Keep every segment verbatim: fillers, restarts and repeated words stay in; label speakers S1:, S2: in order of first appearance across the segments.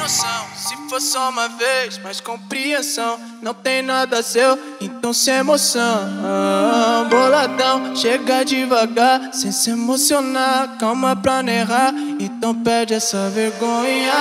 S1: noção, se for só uma vez, mais compreensão. Não tem nada seu, então sem emoção. Boladão, chega devagar, sem se emocionar. Calma pra não errar, então perde essa vergonha.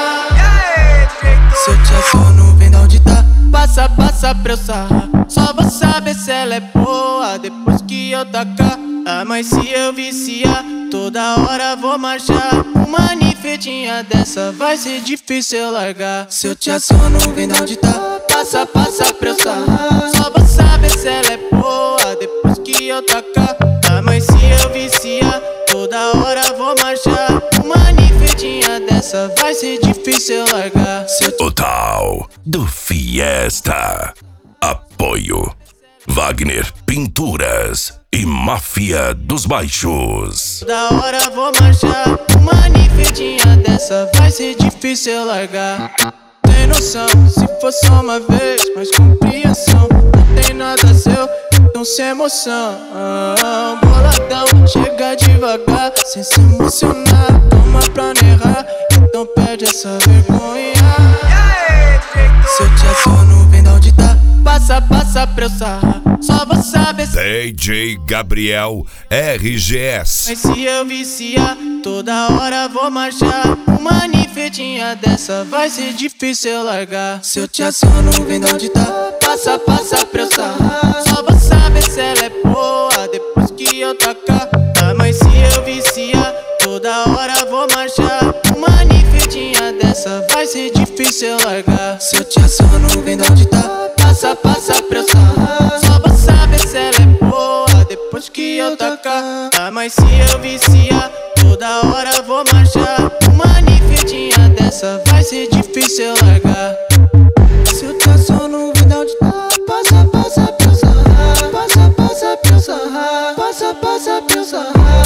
S1: Se eu te assono, vem da onde tá. Passa, passa pra eu sarrar. Só vou saber se ela é boa depois que eu tacar. Ah, mas se eu viciar, toda hora vou marchar. Uma ninfetinha dessa vai ser difícil eu largar. Se eu te assono, vem da onde tá. Passa, passa pra eu sarrar. Só vou saber se ela é boa depois que eu tacar. Ah, mas se eu viciar, toda hora vou marchar. Uma ninfetinha dessa vai ser difícil eu largar. Se eu te...
S2: O tal do Fiesta. Apoio Wagner Pinturas e Máfia dos Baixos.
S1: Da hora vou marchar. Uma ninfetinha dessa vai ser difícil eu largar. Tem noção, se for só uma vez, mais compreensão. Não tem nada seu, então sem emoção. Boladão, chega devagar, sem se emocionar. Toma pra não errar, então perde essa vergonha. Se eu te assono, vem da onde tá. Passa, passa pra eu sarrar. Só vou saber se...
S2: D J Gabriel R G S.
S1: Mas se eu viciar, toda hora vou marchar. Uma ninfetinha dessa vai ser difícil eu largar. Se eu te assono, vem da onde tá. Passa, passa pra eu sarrar. Só vou saber se ela é boa depois que eu tacar. Ah, mas se eu viciar, toda hora vou marchar. Uma ninfetinha dessa vai ser difícil eu largar. Se eu te assono, vem da onde tá. Passa, passa pra eu sarrar. Só vou saber se ela é boa depois que eu tacar. Ah, mas se eu viciar, toda hora vou marchar. Uma ninfetinha dessa vai ser difícil eu largar. Se eu te assono, vem da onde tá. Passa, passa pra eu sarrar. Passa, passa pra eu sarrar. Passa, passa pra eu sarrar.